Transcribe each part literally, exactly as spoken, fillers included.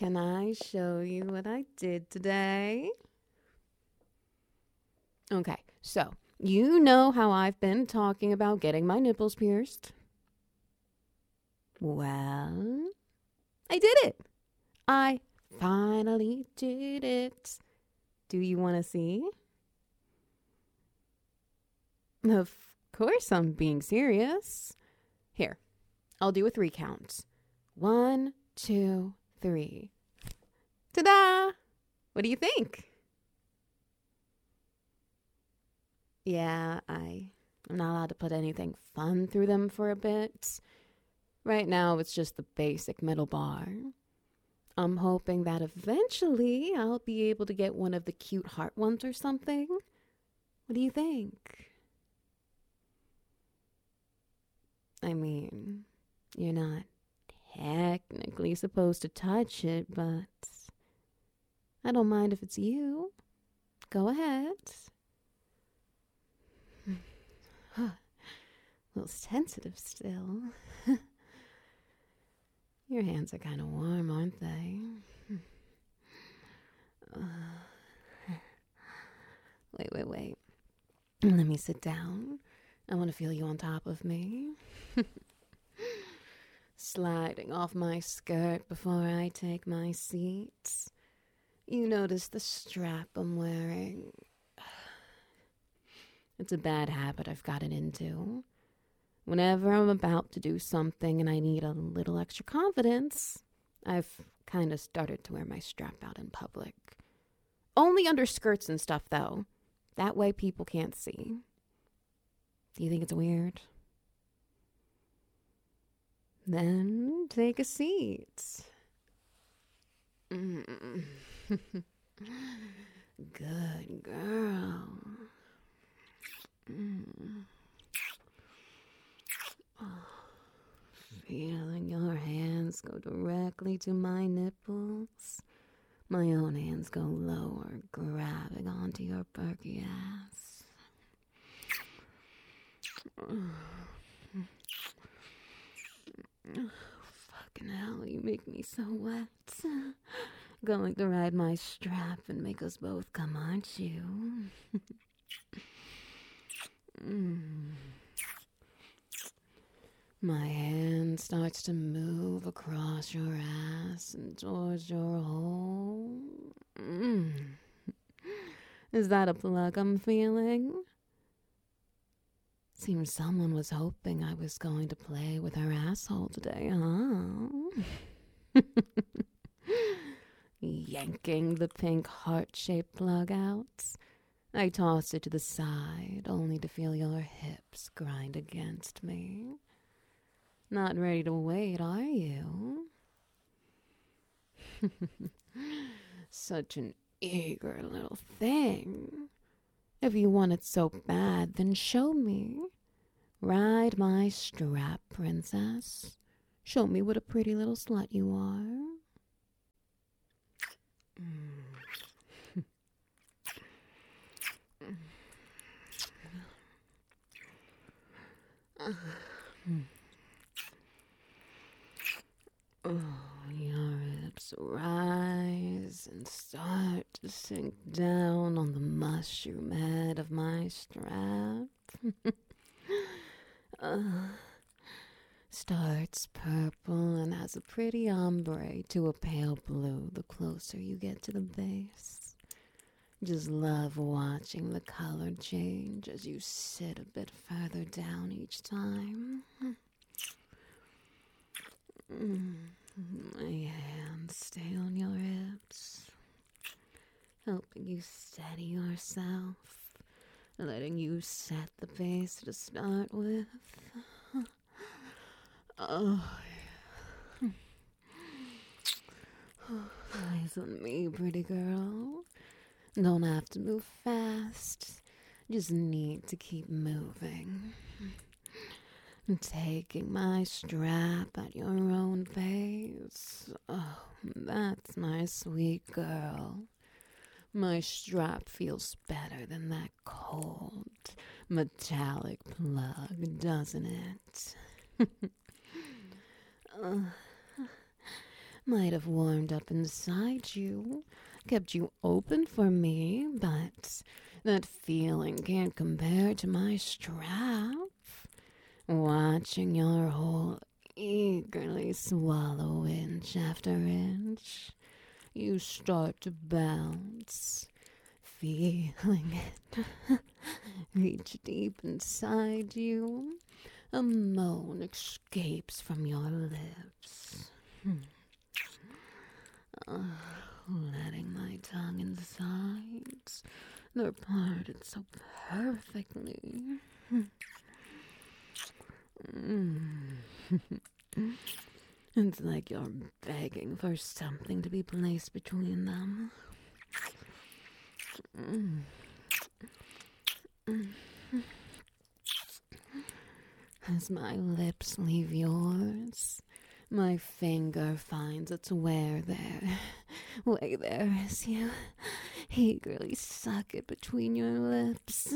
Can I show you what I did today? Okay, so you know how I've been talking about getting my nipples pierced? Well, I did it. I finally did it. Do you want to see? Of course, I'm being serious. Here, I'll do a three count. One, two, three. Ta-da! What do you think? Yeah, I, I'm not allowed to put anything fun through them for a bit. Right now, it's just the basic middle bar. I'm hoping that eventually I'll be able to get one of the cute heart ones or something. What do you think? I mean, you're not technically supposed to touch it, but I don't mind if it's you. Go ahead. A little sensitive still. Your hands are kind of warm, aren't they? Uh, wait, wait, wait. Let me sit down. I want to feel you on top of me. Sliding off my skirt before I take my seat. You notice the strap I'm wearing. It's a bad habit I've gotten into. Whenever I'm about to do something and I need a little extra confidence, I've kind of started to wear my strap out in public. Only under skirts and stuff, though. That way people can't see. Do you think it's weird? Then take a seat. Mm. Good girl. Mm. Oh, feeling your hands go directly to my nipples. My own hands go lower, grabbing onto your perky ass. Fucking hell, you make me so wet. Going to ride my strap and make us both come, aren't you? mm. My hand starts to move across your ass and towards your hole. Mm. Is that a plug I'm feeling? Seems someone was hoping I was going to play with her asshole today, huh? Yanking the pink heart-shaped plug out, I toss it to the side, only to feel your hips grind against me. Not ready to wait, are you? Such an eager little thing. If you want it so bad, then show me. Ride my strap, princess. Show me what a pretty little slut you are. Mm. Oh, your hips rise and start to sink down on the mushroom head of my strap. uh, starts purple and has a pretty ombre to a pale blue the closer you get to the base. Just love watching the color change as you sit a bit further down each time. Mm. My hands stay on your hips, helping you steady yourself, letting you set the pace to start with. Oh, eyes on me, pretty girl. Don't have to move fast, just need to keep moving. Taking my strap at your own pace. Oh, that's my sweet girl. My strap feels better than that cold, metallic plug, doesn't it? uh, might have warmed up inside you, kept you open for me, but that feeling can't compare to my strap. Watching your hole eagerly swallow inch after inch, you start to bounce, feeling it reach deep inside you. A moan escapes from your lips. Uh, letting my tongue insides, they're parted so perfectly. It's like you're begging for something to be placed between them. As my lips leave yours, my finger finds its way there, way there as you eagerly suck it between your lips.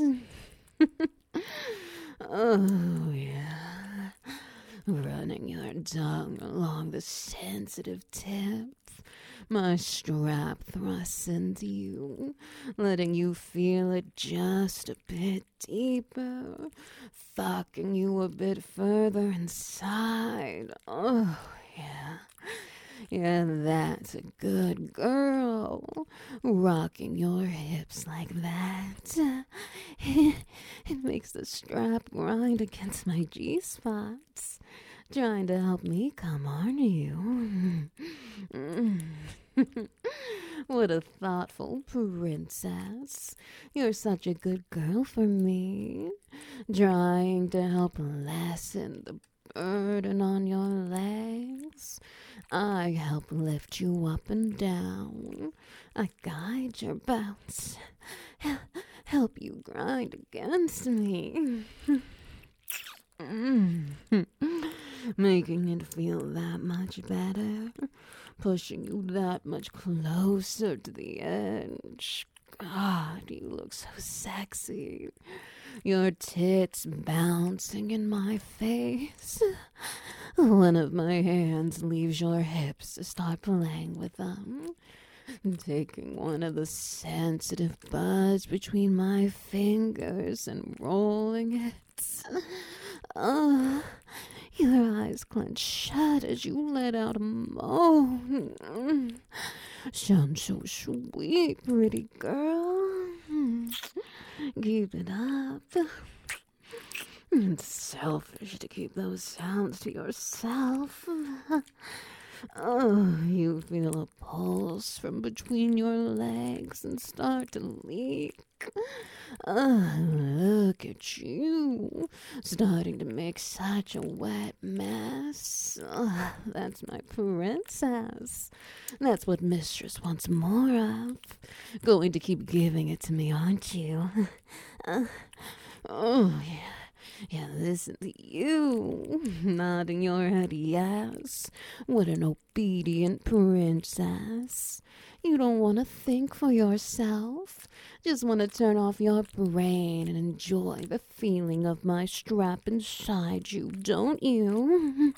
Oh, yeah. Running your tongue along the sensitive tip, my strap thrusts into you, letting you feel it just a bit deeper, fucking you a bit further inside. Oh, yeah. Yeah, that's a good girl. Rocking your hips like that. It makes the strap grind against my G-spots. Trying to help me come, aren't you? What a thoughtful princess. You're such a good girl for me. Trying to help lessen the burden on your legs. I help lift you up and down. I guide your bounce. Help you grind against me. Making it feel that much better. Pushing you that much closer to the edge. God, you look so sexy. Your tits bouncing in my face. One of my hands leaves your hips to start playing with them. Taking one of the sensitive buds between my fingers and rolling it. Oh, your eyes clench shut as you let out a moan. Sounds so sweet, pretty girl. Keep it up. It's selfish to keep those sounds to yourself. Oh, you feel a pulse from between your legs and start to leak. Oh, look at you, starting to make such a wet mess. Oh, that's my princess. That's what mistress wants more of. Going to keep giving it to me, aren't you? Uh, oh, yeah. Yeah, listen to you, nodding your head yes. What an obedient princess. You don't want to think for yourself. Just want to turn off your brain and enjoy the feeling of my strap inside you, don't you?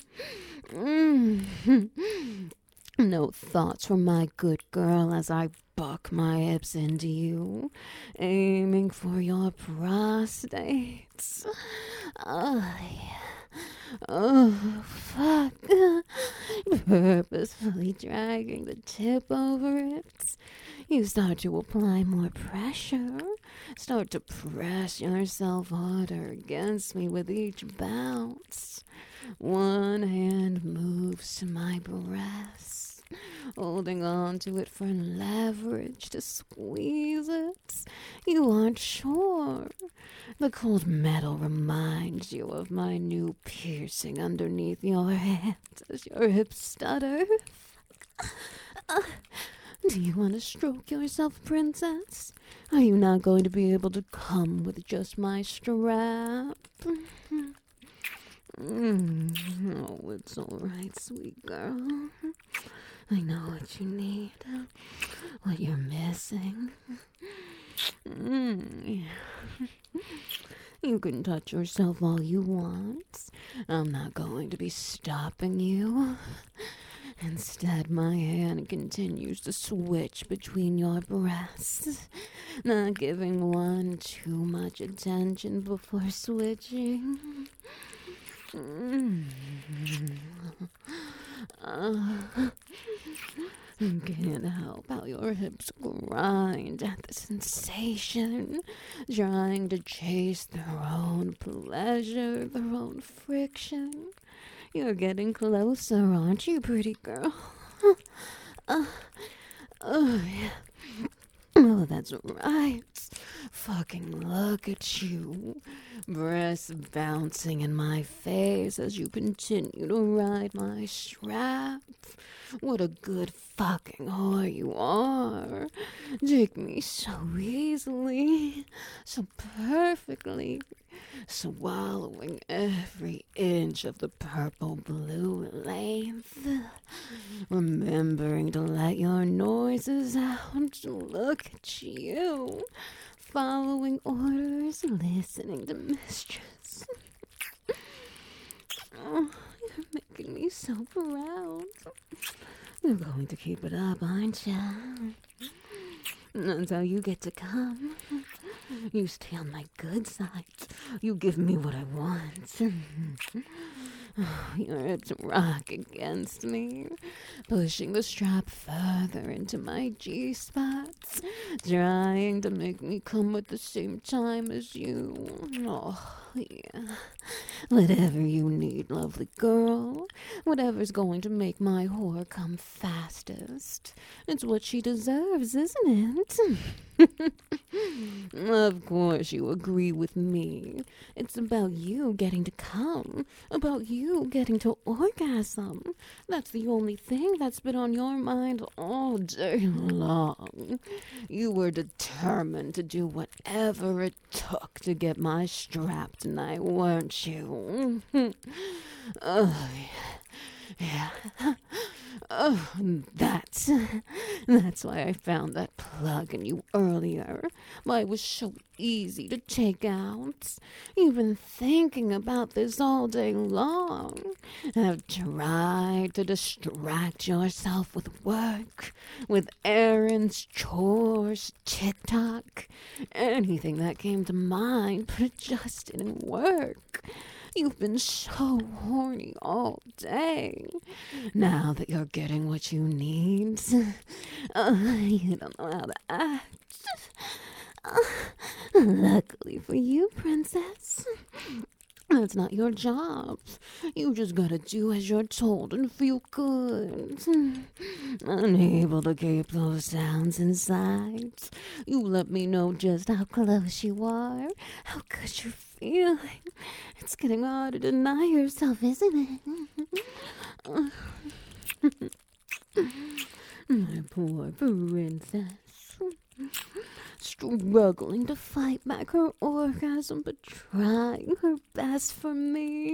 No thoughts from my good girl as I buck my hips into you, aiming for your prostates. Oh, yeah. Oh, fuck. Purposefully dragging the tip over it. You start to apply more pressure. Start to press yourself harder against me with each bounce. One hand moves to my breast, holding on to it for leverage to squeeze it. You aren't sure. The cold metal reminds you of my new piercing underneath your hand as your hips stutter. Uh, do you want to stroke yourself, princess? Are you not going to be able to come with just my strap? Mm, oh, it's all right, sweet girl. I know what you need, what you're missing. Mm. You can touch yourself all you want. I'm not going to be stopping you. Instead, my hand continues to switch between your breasts, not giving one too much attention before switching. Mm. Uh, can't help how your hips grind at the sensation, trying to chase their own pleasure, their own friction. You're getting closer, aren't you, pretty girl? uh, oh, yeah. Oh, that's right. Fucking look at you. Breasts bouncing in my face as you continue to ride my strap. What a good fucking whore you are. Take me so easily, so perfectly, swallowing every inch of the purple blue length, remembering to let your noises out. Look at you, following orders, listening to mistress. Oh, you're making me so proud. You're going to keep it up, aren't you? That's how you get to come. You stay on my good side. You give me what I want. Your hips rock against me, pushing the strap further into my G-spots, trying to make me come at the same time as you. Oh, yeah. Whatever you need, lovely girl. Whatever's going to make my whore come fastest. It's what she deserves, isn't it? Of course you agree with me. It's about you getting to come, about you getting to orgasm. That's the only thing that's been on your mind all day long. You were determined to do whatever it took to get my strap tonight, weren't you? Oh, yeah. Yeah. Oh, that's, that's why I found that plug in you earlier. Why it was so easy to take out. You've been thinking about this all day long. Have tried to distract yourself with work, with errands, chores, TikTok, anything that came to mind, but it just didn't work. You've been so horny all day. Now that you're getting what you need, uh, you don't know how to act. Uh, luckily for you, princess, that's not your job. You just gotta do as you're told and feel good. Unable to keep those sounds inside, you let me know just how close you are, how good you're feeling. It's getting hard to deny yourself, isn't it? My poor princess. Struggling to fight back her orgasm, but trying her best for me.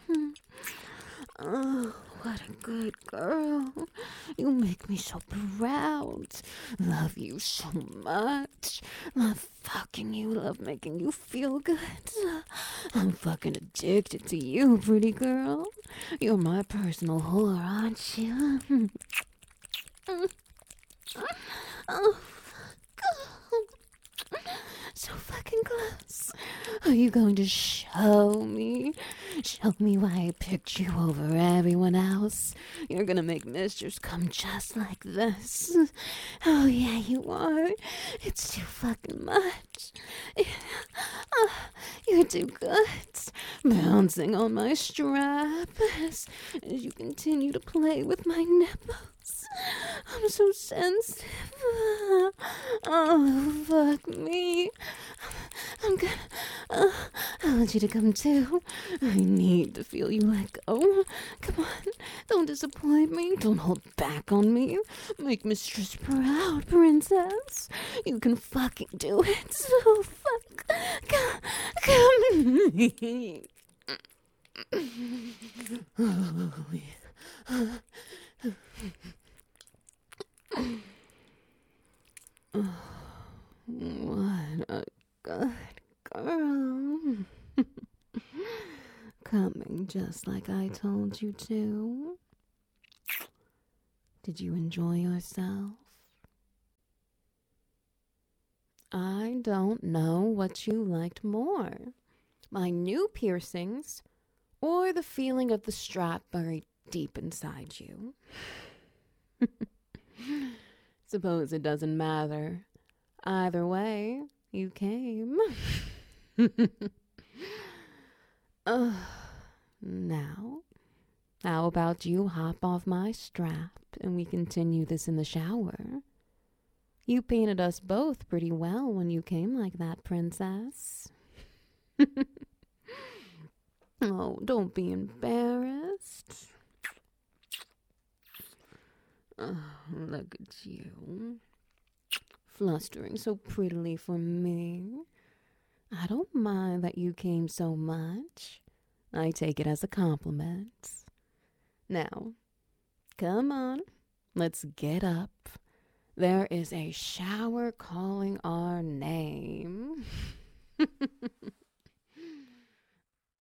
Oh, what a good girl. You make me so proud. Love you so much. Love fucking you. Love making you feel good. I'm fucking addicted to you, pretty girl. You're my personal whore, aren't you? Oh, so fucking close. Are you going to show me? Show me why I picked you over everyone else? You're gonna make Mistress come just like this. Oh yeah, you are. It's too fucking much. Oh, you're too good. Bouncing on my strap as, as you continue to play with my nipples. I'm so sensitive. Oh, fuck me. I'm gonna. Uh, I want you to come too. I need to feel you let go. Come on. Don't disappoint me. Don't hold back on me. Make Mistress proud, princess. You can fucking do it. So fuck. Come. Come. Oh, yeah. Oh, what a good girl. Coming just like I told you to. Did you enjoy yourself? I don't know what you liked more, my new piercings or the feeling of the strap buried deep inside you. Suppose it doesn't matter. Either way, you came. uh, now, how about you hop off my strap and we continue this in the shower? You painted us both pretty well when you came like that, princess. Oh, don't be embarrassed. Oh, look at you, flustering so prettily for me. I don't mind that you came so much. I take it as a compliment. Now, come on, let's get up. There is a shower calling our name.